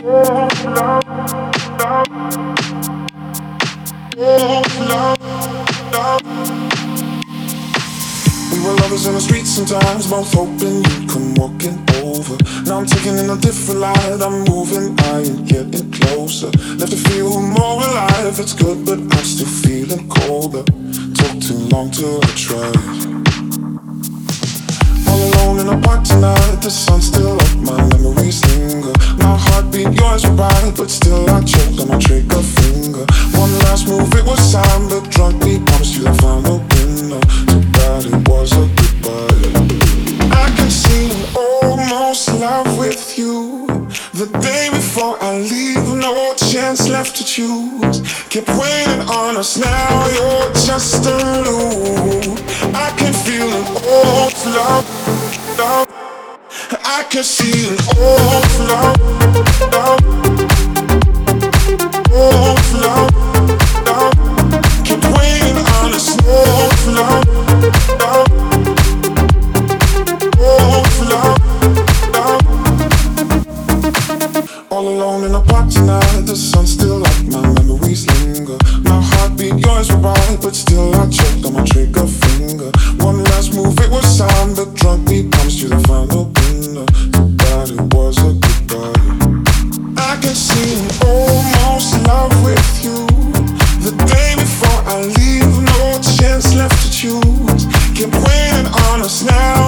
We were lovers in the streets sometimes, both hoping you'd come walking over. Now I'm taking in a different light, I'm moving, I ain't getting closer. Left to feel more alive, it's good, but I'm still feeling colder. Took too long till I tried. All alone in a park tonight, the sun's still up, my memories linger. My heartbeat, yours were right, but still I choked on my trigger finger. One last move, it was time, but drunk me, promised you I found a winner. Too bad it was a goodbye. I can see almost love with you. The day before I leave, no chance left to choose. Keep waiting on us, now you're just a loop. I can feel an old love, love. I can see an old love, love, old love, love. Keep waiting on us, old love, love, old love, love. All alone in a park tonight, the sun's still up, my memories linger. My heartbeat, yours were right, but still I choked on my trigger finger. One last move, it was time, but drunk me, promised you the final winner. Too bad it was a goodbye. I can see almost love with you. The day before I leave, no chance left to choose. Keep waiting on us now.